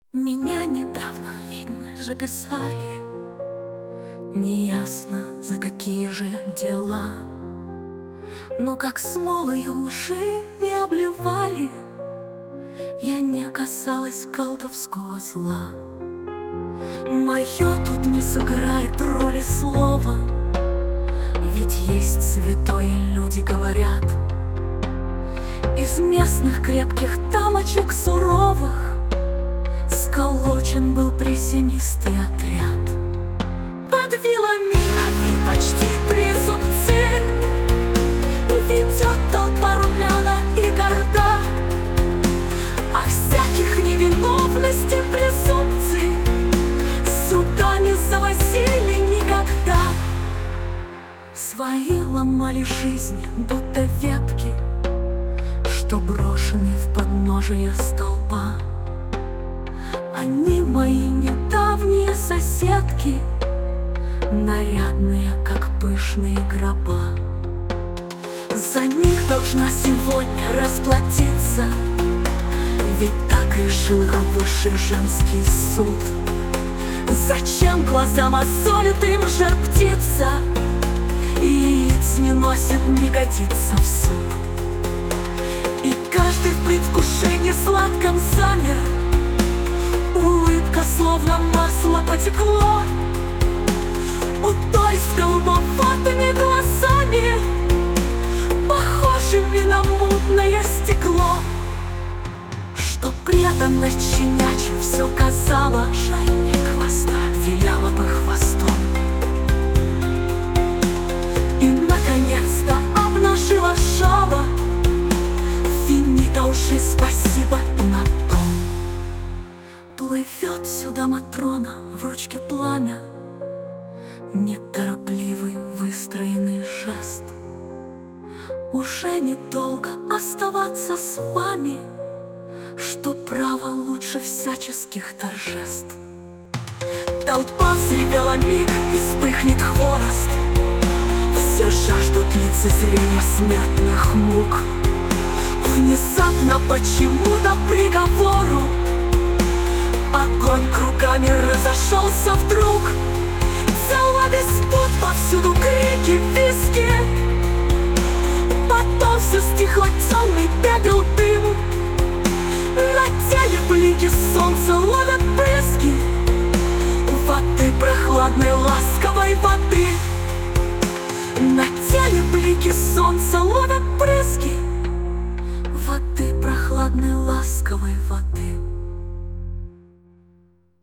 Меня недавно видно же писали, неясно за какие же дела. Но как смолою уши не обливали, я не касалась колдовского зла. Мое тут не сыграет роли слова, ведь есть святое, люди говорят. Из местных крепких дамочек суровых сколочен был присенистый отряд. Под вилами они почти трезубцы, ведет толпа румяна и горда. О всяких невиновности презумпций суда не завозили никогда. Свои ломали жизнь, будто ветки, что брошены в подножие столба. Они мои недавние соседки, нарядные, как пышные гроба. За них должна сегодня расплатиться, ведь так решил высший женский суд. Зачем глаза мозолит им жар птица, и яиц не носит, не годится в суп. И каждый в предвкушении сладком замер, улыбка словно масло потекло. У той с голубоватыми глазами, похожими на мутное стекло, что преданность щенячья все казала, шайник хвоста виляла бы хвостом. И наконец-то обнажила жало, финита уши, спасибо на том. Плывет сюда Матрона, в ручке пламя, неторопливый выстроенный жест. Уже недолго оставаться с вами, что право лучше всяческих торжеств. Толпа взревела миг, и вспыхнет хворост. Все жаждут лицезрения смертных мук. Внезапно почему-то приговору огонь кругами разошелся вдруг. Взяла диспут, повсюду крики, виски. Потом все стихло, темный бегал дым. На теле блики солнца ловят брызги воды, прохладной ласковой воды. На теле блики солнца ловят брызги воды, прохладной ласковой воды.